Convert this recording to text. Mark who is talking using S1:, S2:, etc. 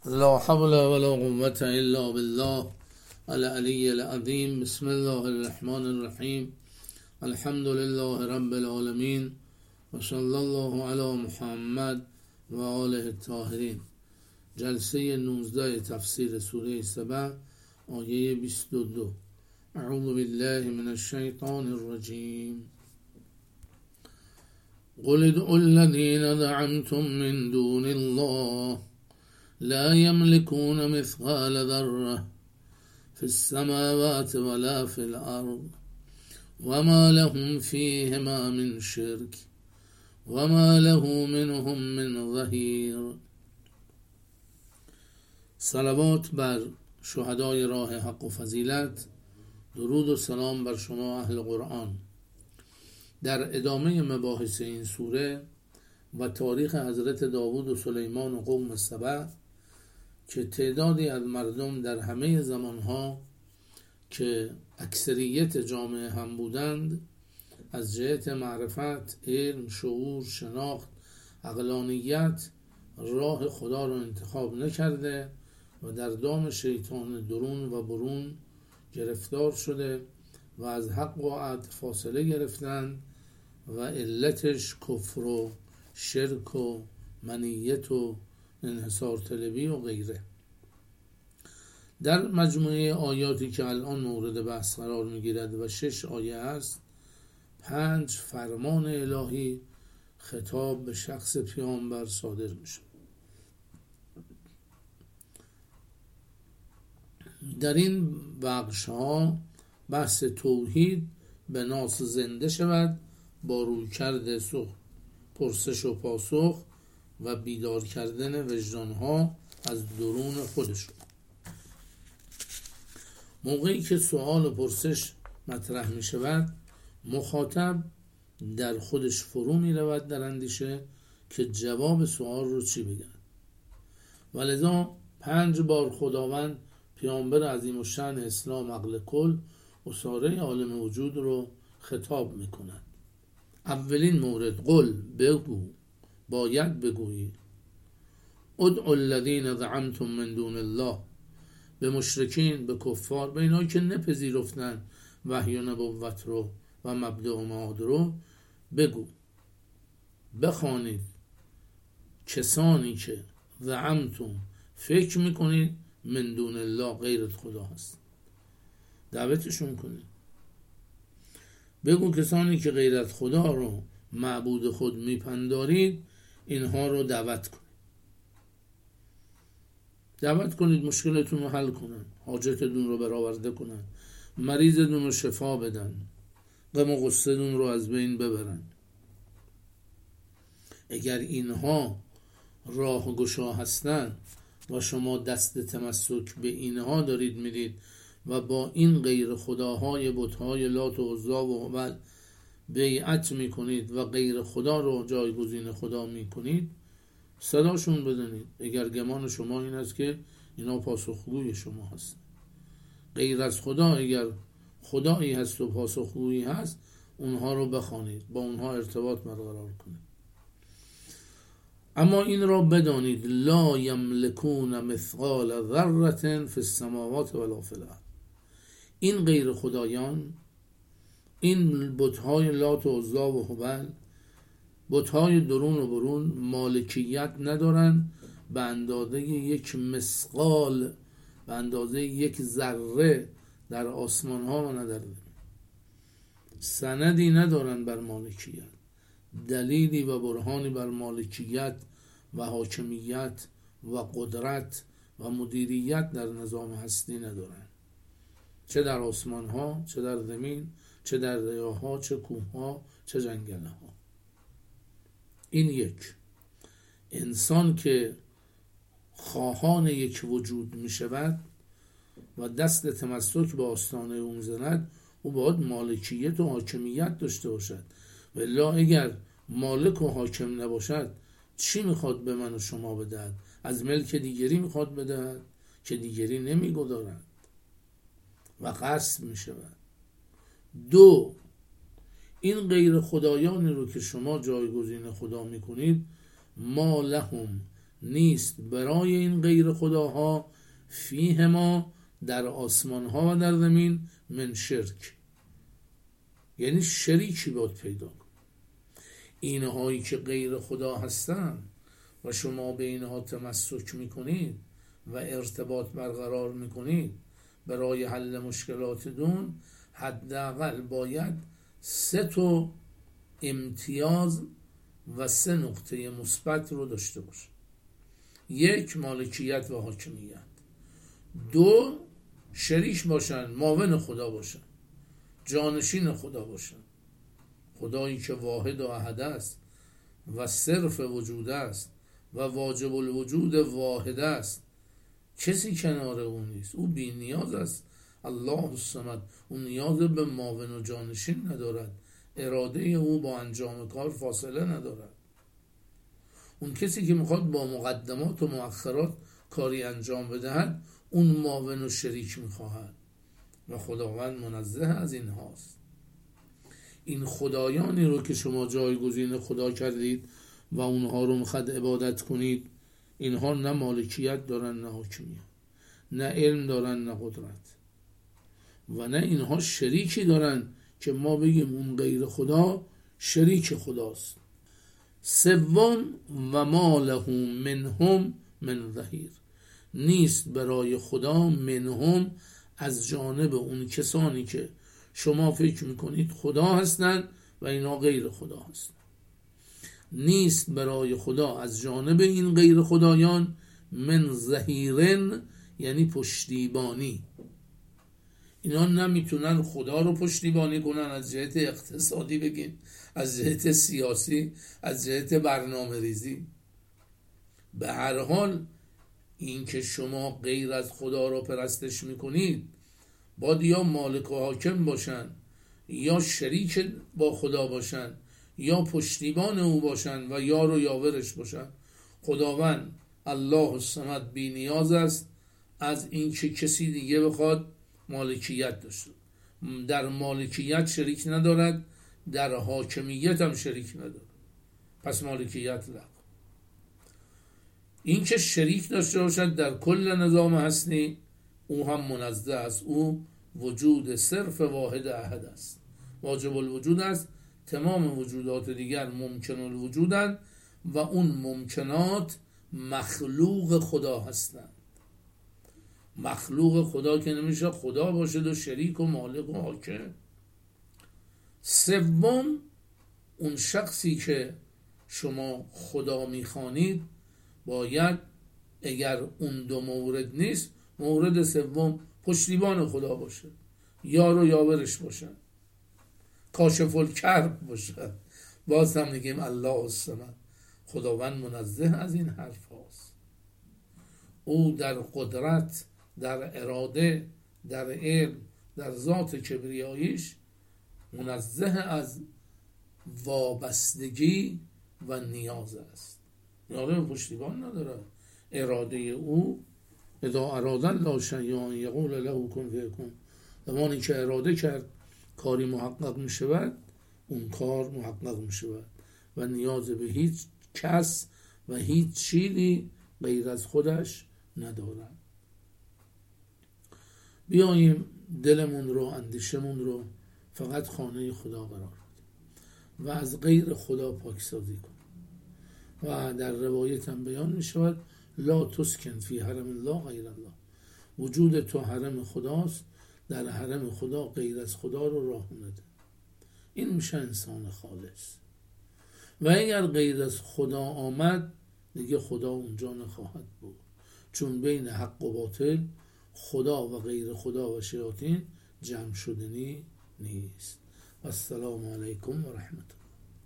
S1: لا حول ولا قوة إلا بالله العلي العظيم. بسم الله الرحمن الرحیم. الحمد لله رب العالمین و صلی الله علی محمد و آله الطاهرین. جلسه 19 تفسیر سوره سبع آیه 22. اعوذ بالله من الشیطان الرجیم. قل ادعوا الذين زعمتم من دون الله لا يملكون مثقال ذرة في السماوات ولا في الأرض وما لهم فيهما من شرك وما له منهم من ظهیر. صلوات بر شهدای راه حق و فضیلت، درود و سلام بر شما اهل قرآن. در ادامه مباحث این سوره و تاریخ حضرت داوود و سلیمان و قوم سبع که تعدادی از مردم در همه زمانها که اکثریت جامعه هم بودند از جهت معرفت، علم، شعور، شناخت، عقلانیت راه خدا را انتخاب نکرده و در دام شیطان درون و برون گرفتار شده و از حق و عدل فاصله گرفتند و علتش کفر و شرک و منیت و انحصار طلبی و غیره. در مجموعه آیاتی که الان مورد بحث قرار میگیرد و 6 آیه است، 5 فرمان الهی خطاب به شخص پیامبر صادر میشه. در این بخش ها بحث توحید به ناس زنده شود با رویکرد پرسش و پاسخ و بیدار کردن وجدان ها از درون خودشون. موقعی که سوال و پرسش مطرح می شود، مخاطب در خودش فرو می رود در اندیشه که جواب سوال رو چی بگن. ولذا 5 بار خداوند پیامبر عظیم الشأن اسلام عقل کل اساره عالم وجود رو خطاب می کند. اولین مورد، قل، بگو، باید بگویی. ادعوا الذین زعمتم من دون الله، به مشرکین، به کفار، به اینایی که نپذیرفتن وحی و نبوت رو و مبدأ و معاد رو، بگو، بخوانید کسانی که زعمتم فکر میکنید من دون الله غیرت خدا هست، دعوتشون کنید. بگو کسانی که غیرت خدا رو معبود خود میپندارید اینها رو دعوت کنید. دعوت کنید مشکلتون رو حل کنن، حاجتتون رو برآورده کنن، مریضتون رو شفا بدن، غم و غصتون رو از بین ببرن. اگر اینها راه گشا هستن و شما دست تمسک به اینها دارید میدید و با این غیر خداهای بتهای لات و عزی و هبل بیعت میکنید و غیر خدا رو جایگزین خدا میکنید، صداشون بدنید. اگر گمان شما این است که اینا پاسخگوی شما هست، غیر از خدا اگر خدایی هست و پاسخگویی هست، اونها رو بخوانید، با اونها ارتباط برقرار کنید. اما این را بدانید لا یملکون مثقال ذره فی السماوات ولا فی الارض. این غیر خدایان، این بتهای لات و عزی و هبل، بتهای درون و برون، مالکیت ندارن به اندازه یک مثقال، به اندازه یک ذره در آسمان ها و نه در زمین. سندی ندارن بر مالکیت، دلیلی و برهانی بر مالکیت و حاکمیت و قدرت و مدیریت در نظام هستی ندارن، چه در آسمان ها، چه در زمین، چه در ریاه ها، چه کوه ها، چه جنگل ها. این یک انسان که خواهان یک وجود می شود و دست تمسک به آستانه اون می‌زند، او باید مالکیت و حاکمیت داشته باشد. والا اگر مالک و حاکم نباشد چی میخواد به من و شما بدهد؟ از ملک دیگری میخواد بدهد که دیگری نمیگذارد و غصب میشود. 2، این غیر خدایانی رو که شما جایگزین خدا میکنید، ما لهم نیست برای این غیر خداها فیهما در آسمان ها و در زمین من شرک، یعنی شریکی باید پیدا کن. اینهایی که غیر خدا هستن و شما به اینها تمسک میکنید و ارتباط برقرار میکنید برای حل مشکلاتتون، حداقل باید 3 امتیاز و 3 نقطه مثبت رو داشته باشه. 1 مالکیت و حاکمیت، 2 شریک باشن، معاون خدا باشن، جانشین خدا باشن، خدایی که واحد و احد است و صرف وجود است و واجب الوجود واحد است، کسی کنار او نیست، او بی نیاز است. الله الصمد، او نیاز به معاون و جانشین ندارد، اراده او با انجام کار فاصله ندارد. اون کسی که میخواد با مقدمات و مؤخرات کاری انجام بدهد، اون معاون و شریک میخواهد و خداوند منزه از این هاست. این خدایانی رو که شما جایگزین خدا کردید و اونها رو میخواد عبادت کنید، اینها نه مالکیت دارن نه حاکمیت، نه علم دارن نه قدرت، و نه اینها شریکی دارن که ما بگیم اون غیر خدا شریک خداست. 3 و ما له منهم من ظهیر، نیست برای خدا منهم از جانب اون کسانی که شما فکر میکنید خدا هستند و اینا غیر خدا هستند، نیست برای خدا از جانب این غیر خدایان من ظهیرن، یعنی پشتیبانی. اینا نمیتونن خدا رو پشتیبانی کنن، از جهت اقتصادی بگین، از جهت سیاسی، از جهت برنامه ریزی. به هر حال این که شما غیر از خدا رو پرستش میکنید باید یا مالک و حاکم باشن، یا شریک با خدا باشن، یا پشتیبان او باشن و یار و یاورش باشن. خداوند الله الصمد بی نیاز است از این که کسی دیگه بخواد مالکیت داشته، در مالکیت شریک ندارد، در حاکمیت هم شریک ندارد، پس مالکیت لغو. این که شریک داشته باشد در کل نظام هستی، او هم منزه است، او وجود صرف واحد احد است، واجب الوجود است. تمام وجودات دیگر ممکن الوجودند و اون ممکنات مخلوق خدا هستند. مخلوق خدا که نمیشه خدا باشد و شریک و مالک و حاکم. 3 اون شخصی که شما خدا میخوانید باید، اگر اون 2 مورد نیست، مورد 3 پشتیبان خدا باشه، یار و یاورش باشه، کاشف الکرب باشه. باز هم میگیم الله الصمد، خداوند منزه از این حرف هاست. او در قدرت، در اراده، در علم، در ذات کبریاییش منزه از وابستگی و نیاز است، نیاز به پشتیبان نداره. اراده او اذا اراد الله شیئا یقول له کن فیکون، زمانی که اراده کرد کاری محقق می شود، اون کار محقق می شود و نیاز به هیچ کس و هیچ چیزی غیر از خودش ندارد. بیاییم دلمون رو، اندیشمون رو فقط خانه خدا قرار بدیم و از غیر خدا پاکسازی کنیم. و در روایت هم بیان می شود لا تسکن فی حرم الله غیر الله، وجود تو حرم خداست، در حرم خدا غیر از خدا رو راه نده. این میشه انسان خالص. و اگر غیر از خدا آمد دیگه خدا اونجا نخواهد بود، چون بین حق و باطل، خدا و غیر خدا و شیاطین جمع شدنی نیست. السلام علیکم و رحمت الله.